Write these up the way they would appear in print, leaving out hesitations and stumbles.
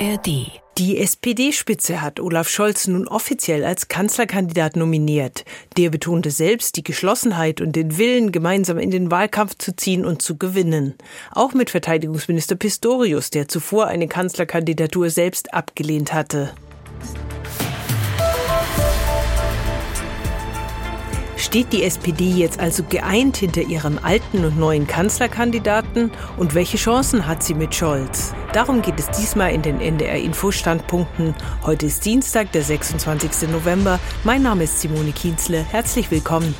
ARD. Die SPD-Spitze hat Olaf Scholz nun offiziell als Kanzlerkandidat nominiert. Der betonte selbst die Geschlossenheit und den Willen, gemeinsam in den Wahlkampf zu ziehen und zu gewinnen. Auch mit Verteidigungsminister Pistorius, der zuvor eine Kanzlerkandidatur selbst abgelehnt hatte. Steht die SPD jetzt also geeint hinter ihrem alten und neuen Kanzlerkandidaten? Und welche Chancen hat sie mit Scholz? Darum geht es diesmal in den NDR-Info-Standpunkten. Heute ist Dienstag, der 26. November. Mein Name ist Simone Kienzle. Herzlich willkommen.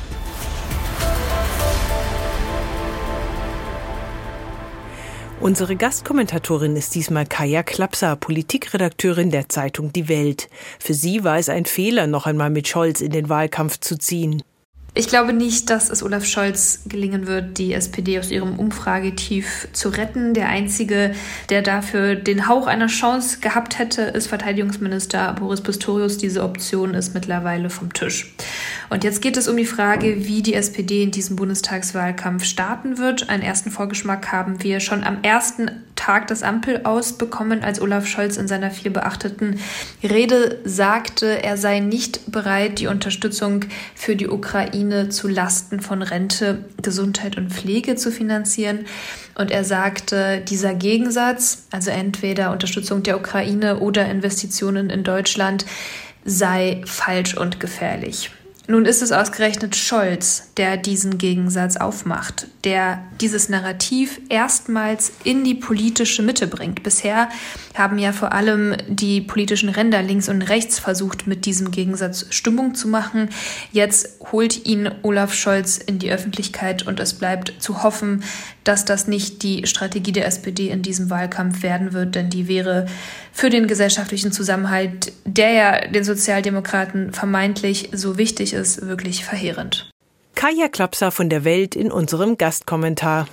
Unsere Gastkommentatorin ist diesmal Kaja Klapser, Politikredakteurin der Zeitung Die Welt. Für sie war es ein Fehler, noch einmal mit Scholz in den Wahlkampf zu ziehen. Ich glaube nicht, dass es Olaf Scholz gelingen wird, die SPD aus ihrem Umfragetief zu retten. Der Einzige, der dafür den Hauch einer Chance gehabt hätte, ist Verteidigungsminister Boris Pistorius. Diese Option ist mittlerweile vom Tisch. Und jetzt geht es um die Frage, wie die SPD in diesem Bundestagswahlkampf starten wird. Einen ersten Vorgeschmack haben wir schon am ersten Tag des Ampelaus bekommen, als Olaf Scholz in seiner viel beachteten Rede sagte, er sei nicht bereit, die Unterstützung für die Ukraine zu Lasten von Rente, Gesundheit und Pflege zu finanzieren. Und er sagte, dieser Gegensatz, also entweder Unterstützung der Ukraine oder Investitionen in Deutschland, sei falsch und gefährlich. Nun ist es ausgerechnet Scholz, der diesen Gegensatz aufmacht, der dieses Narrativ erstmals in die politische Mitte bringt. Bisher haben ja vor allem die politischen Ränder links und rechts versucht, mit diesem Gegensatz Stimmung zu machen. Jetzt holt ihn Olaf Scholz in die Öffentlichkeit und es bleibt zu hoffen, dass das nicht die Strategie der SPD in diesem Wahlkampf werden wird, denn die wäre für den gesellschaftlichen Zusammenhalt, der ja den Sozialdemokraten vermeintlich so wichtig ist, wirklich verheerend. Kaja Klapser von der Welt in unserem Gastkommentar.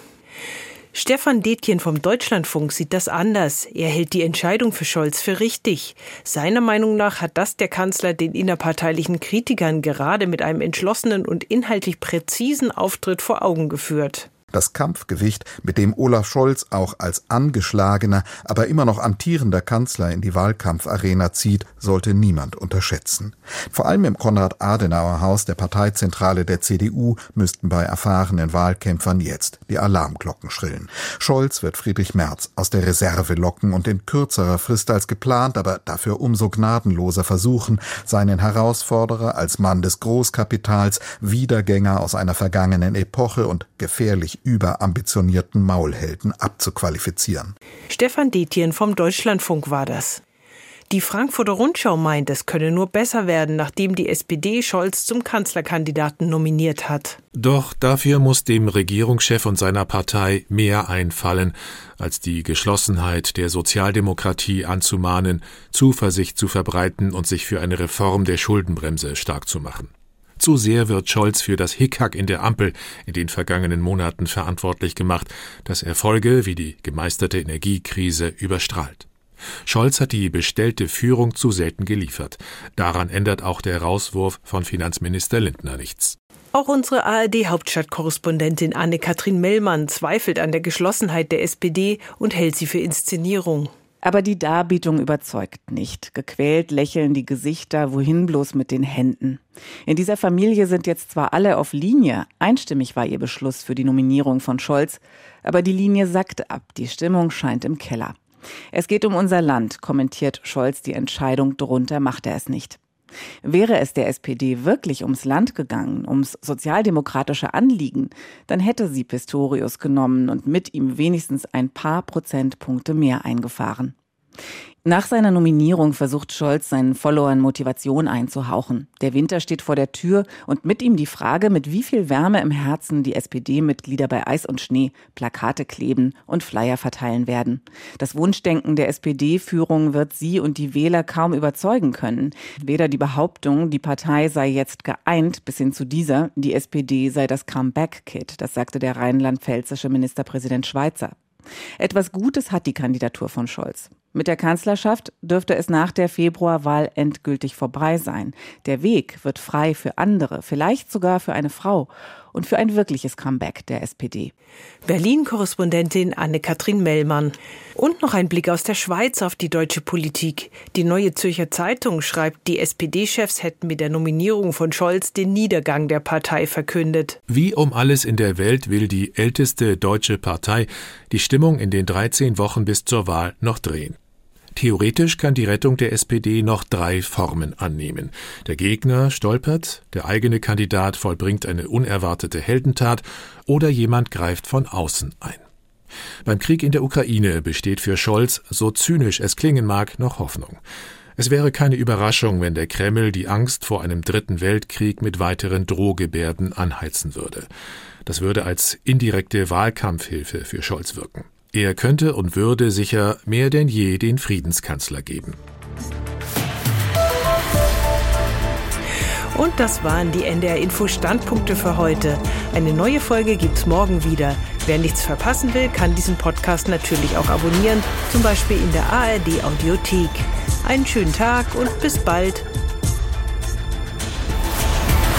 Stefan Detjen vom Deutschlandfunk sieht das anders. Er hält die Entscheidung für Scholz für richtig. Seiner Meinung nach hat das der Kanzler den innerparteilichen Kritikern gerade mit einem entschlossenen und inhaltlich präzisen Auftritt vor Augen geführt. Das Kampfgewicht, mit dem Olaf Scholz auch als angeschlagener, aber immer noch amtierender Kanzler in die Wahlkampfarena zieht, sollte niemand unterschätzen. Vor allem im Konrad-Adenauer-Haus der Parteizentrale der CDU müssten bei erfahrenen Wahlkämpfern jetzt die Alarmglocken schrillen. Scholz wird Friedrich Merz aus der Reserve locken und in kürzerer Frist als geplant, aber dafür umso gnadenloser versuchen, seinen Herausforderer als Mann des Großkapitals, Wiedergänger aus einer vergangenen Epoche und gefährlich überambitionierten Maulhelden abzuqualifizieren. Stefan Detjen vom Deutschlandfunk war das. Die Frankfurter Rundschau meint, es könne nur besser werden, nachdem die SPD Scholz zum Kanzlerkandidaten nominiert hat. Doch dafür muss dem Regierungschef und seiner Partei mehr einfallen, als die Geschlossenheit der Sozialdemokratie anzumahnen, Zuversicht zu verbreiten und sich für eine Reform der Schuldenbremse stark zu machen. Zu sehr wird Scholz für das Hickhack in der Ampel in den vergangenen Monaten verantwortlich gemacht, das Erfolge wie die gemeisterte Energiekrise überstrahlt. Scholz hat die bestellte Führung zu selten geliefert. Daran ändert auch der Rauswurf von Finanzminister Lindner nichts. Auch unsere ARD-Hauptstadtkorrespondentin Anne-Kathrin Mellmann zweifelt an der Geschlossenheit der SPD und hält sie für Inszenierung. Aber die Darbietung überzeugt nicht. Gequält lächeln die Gesichter, wohin bloß mit den Händen. In dieser Familie sind jetzt zwar alle auf Linie, einstimmig war ihr Beschluss für die Nominierung von Scholz, aber die Linie sackt ab, die Stimmung scheint im Keller. Es geht um unser Land, kommentiert Scholz die Entscheidung, drunter macht er es nicht. Wäre es der SPD wirklich ums Land gegangen, ums sozialdemokratische Anliegen, dann hätte sie Pistorius genommen und mit ihm wenigstens ein paar Prozentpunkte mehr eingefahren. Nach seiner Nominierung versucht Scholz seinen Followern Motivation einzuhauchen. Der Winter steht vor der Tür und mit ihm die Frage, mit wie viel Wärme im Herzen die SPD-Mitglieder bei Eis und Schnee Plakate kleben und Flyer verteilen werden. Das Wunschdenken der SPD-Führung wird sie und die Wähler kaum überzeugen können. Weder die Behauptung, die Partei sei jetzt geeint, bis hin zu dieser, die SPD sei das Comeback-Kid, das sagte der rheinland-pfälzische Ministerpräsident Schweizer. Etwas Gutes hat die Kandidatur von Scholz. Mit der Kanzlerschaft dürfte es nach der Februarwahl endgültig vorbei sein. Der Weg wird frei für andere, vielleicht sogar für eine Frau und für ein wirkliches Comeback der SPD. Berlin-Korrespondentin Anne-Kathrin Mellmann. Und noch ein Blick aus der Schweiz auf die deutsche Politik. Die Neue Zürcher Zeitung schreibt, die SPD-Chefs hätten mit der Nominierung von Scholz den Niedergang der Partei verkündet. Wie um alles in der Welt will die älteste deutsche Partei die Stimmung in den 13 Wochen bis zur Wahl noch drehen. Theoretisch kann die Rettung der SPD noch 3 Formen annehmen. Der Gegner stolpert, der eigene Kandidat vollbringt eine unerwartete Heldentat oder jemand greift von außen ein. Beim Krieg in der Ukraine besteht für Scholz, so zynisch es klingen mag, noch Hoffnung. Es wäre keine Überraschung, wenn der Kreml die Angst vor einem 3. Weltkrieg mit weiteren Drohgebärden anheizen würde. Das würde als indirekte Wahlkampfhilfe für Scholz wirken. Er könnte und würde sicher mehr denn je den Friedenskanzler geben. Und das waren die NDR-Info-Standpunkte für heute. Eine neue Folge gibt's morgen wieder. Wer nichts verpassen will, kann diesen Podcast natürlich auch abonnieren, zum Beispiel in der ARD-Audiothek. Einen schönen Tag und bis bald.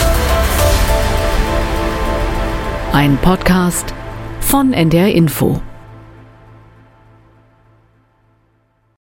Ein Podcast von NDR Info.